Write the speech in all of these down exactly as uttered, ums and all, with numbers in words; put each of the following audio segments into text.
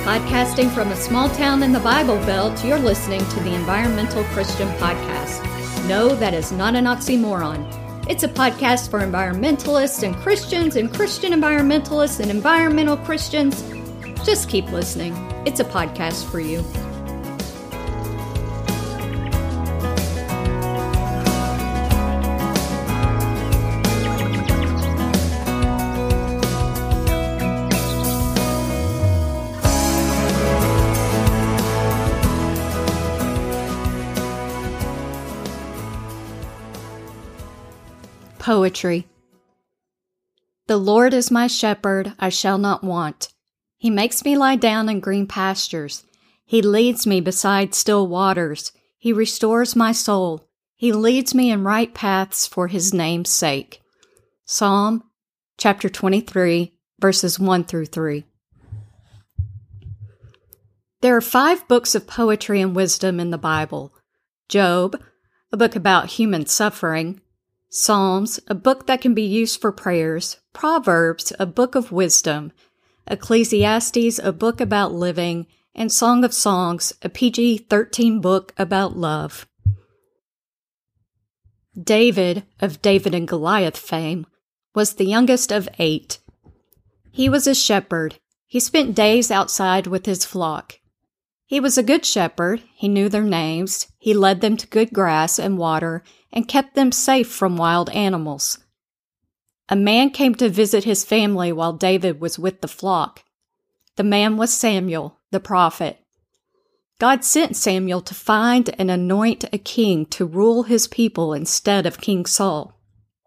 Podcasting from a small town in the Bible Belt, you're listening to the Environmental Christian Podcast. No, that is not an oxymoron. It's a podcast for environmentalists and Christians and Christian environmentalists and environmental Christians. Just keep listening. It's a podcast for you. Poetry. The Lord is my shepherd, I shall not want. He makes me lie down in green pastures. He leads me beside still waters. He restores my soul. He leads me in right paths for his name's sake. Psalm chapter twenty-three, verses one through three. There are five books of poetry and wisdom in the Bible. Job, a book about human suffering. Psalms, a book that can be used for prayers. Proverbs, a book of wisdom. Ecclesiastes, a book about living. And Song of Songs, a P G thirteen book about love. David, of David and Goliath fame, was the youngest of eight. He was a shepherd. He spent days outside with his flock. He was a good shepherd. He knew their names. He led them to good grass and water and kept them safe from wild animals. A man came to visit his family while David was with the flock. The man was Samuel, the prophet. God sent Samuel to find and anoint a king to rule his people instead of King Saul.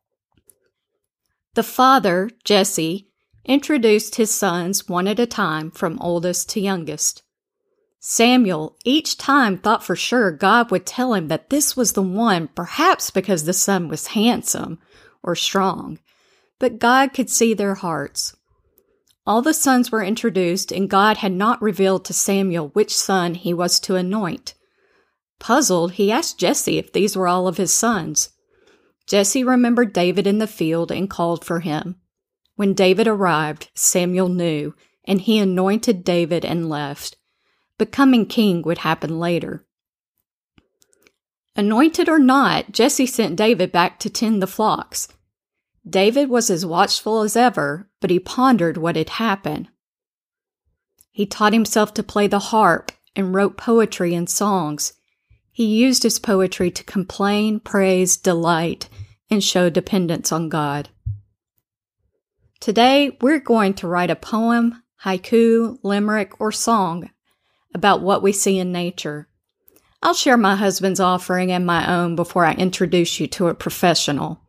The father, Jesse, introduced his sons one at a time from oldest to youngest. Samuel each time thought for sure God would tell him that this was the one, perhaps because the son was handsome or strong. But God could see their hearts. All the sons were introduced, and God had not revealed to Samuel which son he was to anoint. Puzzled, he asked Jesse if these were all of his sons. Jesse remembered David in the field and called for him. When David arrived, Samuel knew, and he anointed David and left. Becoming king would happen later. Anointed or not, Jesse sent David back to tend the flocks. David was as watchful as ever, but he pondered what had happened. He taught himself to play the harp and wrote poetry and songs. He used his poetry to complain, praise, delight, and show dependence on God. Today, we're going to write a poem, haiku, limerick, or song about what we see in nature. I'll share my husband's offering and my own before I introduce you to a professional.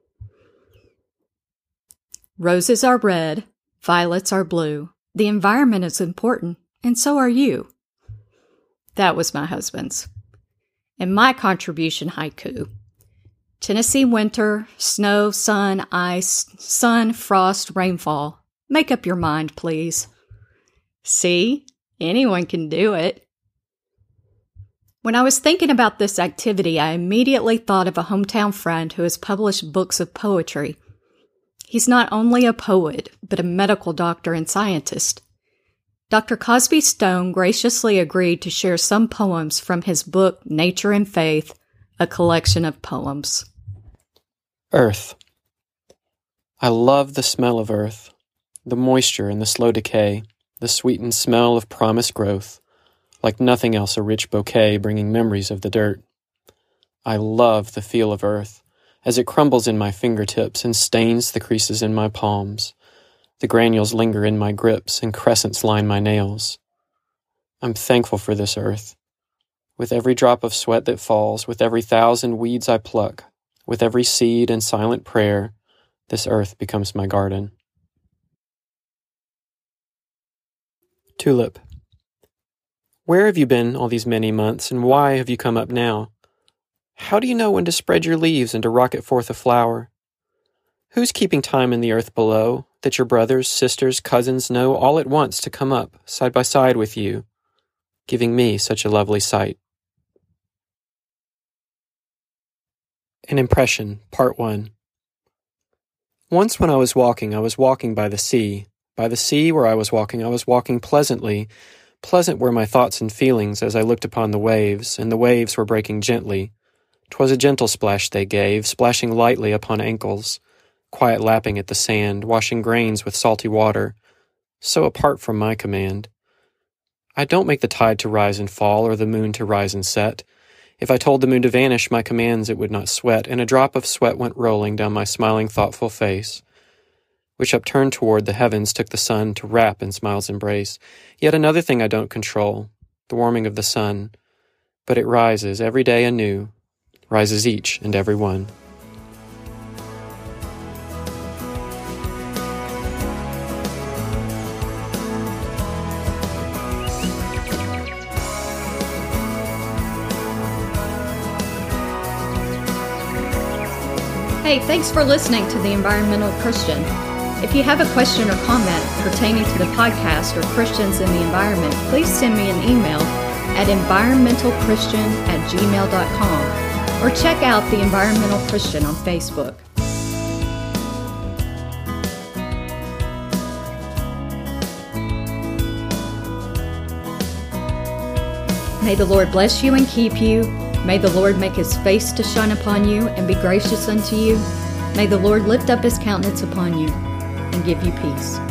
Roses are red, violets are blue. The environment is important, and so are you. That was my husband's. And my contribution haiku. Tennessee winter, snow, sun, ice, sun, frost, rainfall. Make up your mind, please. See? Anyone can do it. When I was thinking about this activity, I immediately thought of a hometown friend who has published books of poetry. He's not only a poet, but a medical doctor and scientist. Doctor Cosby Stone graciously agreed to share some poems from his book, Nature and Faith, a collection of poems. Earth. I love the smell of earth, the moisture and the slow decay, the sweetened smell of promised growth, like nothing else a rich bouquet bringing memories of the dirt. I love the feel of earth, as it crumbles in my fingertips and stains the creases in my palms. The granules linger in my grips and crescents line my nails. I'm thankful for this earth. With every drop of sweat that falls, with every thousand weeds I pluck, with every seed and silent prayer, this earth becomes my garden. Tulip. Where have you been all these many months, and why have you come up now? How do you know when to spread your leaves and to rocket forth a flower? Who's keeping time in the earth below, that your brothers, sisters, cousins know all at once to come up, side by side with you, giving me such a lovely sight? An Impression, Part one. Once when I was walking, I was walking by the sea. By the sea where I was walking, I was walking pleasantly, Pleasant were my thoughts and feelings as I looked upon the waves, and the waves were breaking gently. 'Twas a gentle splash they gave, splashing lightly upon ankles, quiet lapping at the sand, washing grains with salty water, so apart from my command. I don't make the tide to rise and fall, or the moon to rise and set. If I told the moon to vanish, my commands it would not sweat, and a drop of sweat went rolling down my smiling, thoughtful face, which upturned toward the heavens took the sun to wrap in smile's embrace. Yet another thing I don't control, the warming of the sun, but it rises every day anew, rises each and every one. Hey, thanks for listening to The Environmental Christian. If you have a question or comment pertaining to the podcast or Christians in the environment, please send me an email at environmentalchristian at gmail dot com or check out The Environmental Christian on Facebook. May the Lord bless you and keep you. May the Lord make his face to shine upon you and be gracious unto you. May the Lord lift up his countenance upon you and give you peace.